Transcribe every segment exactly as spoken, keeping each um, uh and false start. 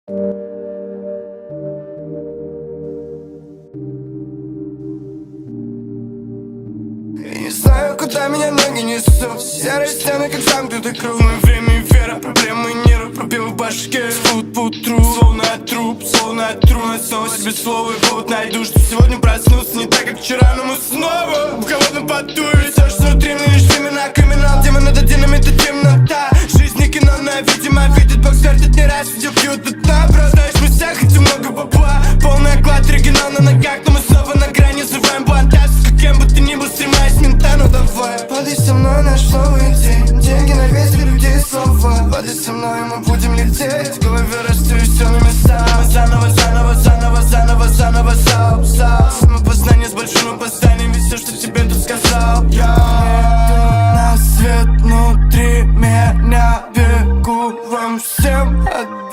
Я не знаю, куда меня ноги несут. Серые стены, как замкнутый круг. Мое время и вера, проблемы и нервы. Пробел в башке, фут, фут, тру. Словно от труп, словно от тру. Снова себе слово и повод найду, что сегодня проснулся не так, как вчера. Но мы снова в холодном поту. И все, что внутри, но лишь времена. Криминал, демон, это динамит, это темнота. Жизнь не кино, но я, видимо, видит Бог свертит не раз, видел пьют до дна. Просто знаешь, мы все хотим много бабла. Полный оклад, оригинал на ногах. Но мы снова на грани, взрываем плантацию. Кем бы ты ни был, стремаясь мента, ну давай. Падай со мной, наш новый день. Деньги на весь для людей слова. Падай со мной, мы будем лететь. В голове расстаюсь все на места. Мы заново, заново, заново, заново, заново, зал, зал. Самопознание с большим опозданием. Ведь все, что тебе тут сказал я. Иду на свет внутри меня. Бегу вам всем,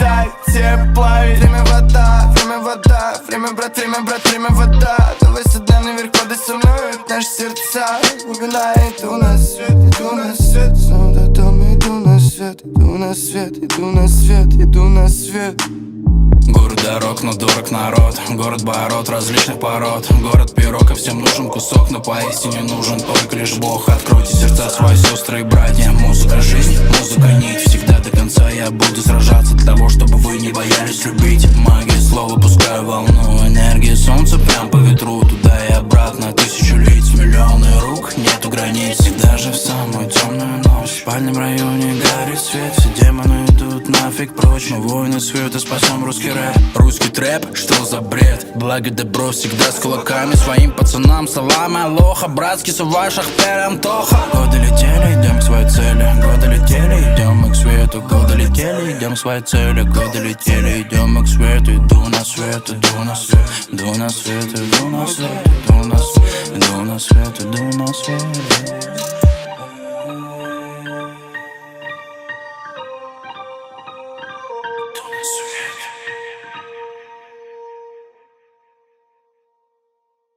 отдайте плавить. Время вода, время вода. Время, брат, время, брат, время вода. Давай сюда наверх, падай со мной. Это наши сердца, глубина. Иду на свет, иду на свет. Снова до дома, иду на свет. Иду на свет, иду на свет, иду на свет. Город дорог, но дорог народ. Город бород различных пород. Город пирог, и всем нужен кусок. Но поистине нужен только лишь Бог. Откройте сердца свои сестры и братья. Музыка жизнь, музыка нить. Всегда до конца я буду сражаться для того, чтобы вы не боялись любить. Магия слова, пускаю волну энергии солнца прям по ветру. Туда и обратно, тысячу лиц, миллионы рук. Нету границ, всегда же в самую темную ночь. В спальном районе горит свет. Все демоны идут нафиг прочь. Мы воины света, спасем русский рэп. Русский трэп, что за бред? Благо добро всегда с кулаками. Своим пацанам салам, алоха. Братский суваш, ахпер, Антоха. Годы летели, идем к своей цели. Годы летели, идем мы к свету. Годы летели, идем к своей цели. Годы летели, идем мы к свету. Иду на свет, иду на свет. Иду на свет, иду на свет. Иду на свет, иду на свет, иду на свет.